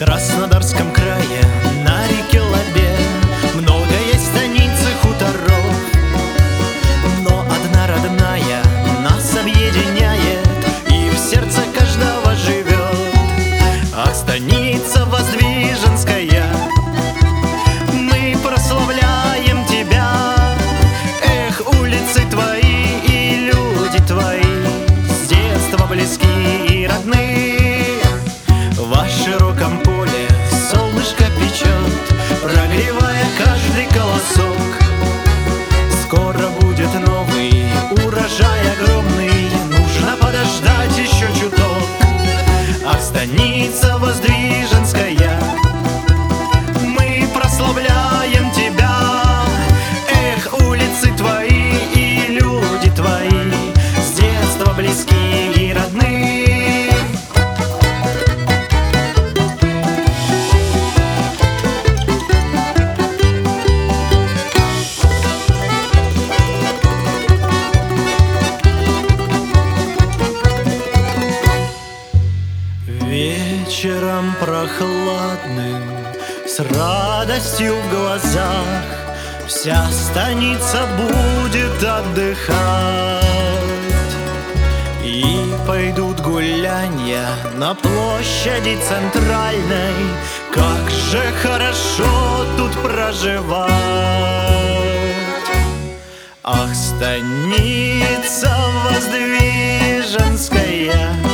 Краснодарском крае, на реке Лабе, много есть станиц и хуторов, но одна родная нас объединяет и в сердце каждого живет. Ах, станица Воздвиженская, мы прославляем тебя. Эх, улицы твои и люди твои с детства близкие и родные. В широком поле солнышко печет, прогревая каждый колосок. Скоро будет новый урожай огромный, нужно подождать еще чуток. Ах, станица Воздвиженская, мы прославляем тебя. Эх, улицы твои и люди твои с детства близкие и родные. Вечером прохладным, с радостью в глазах, вся станица будет отдыхать. И пойдут гулянья на площади центральной, как же хорошо тут проживать. Ах, станица Воздвиженская,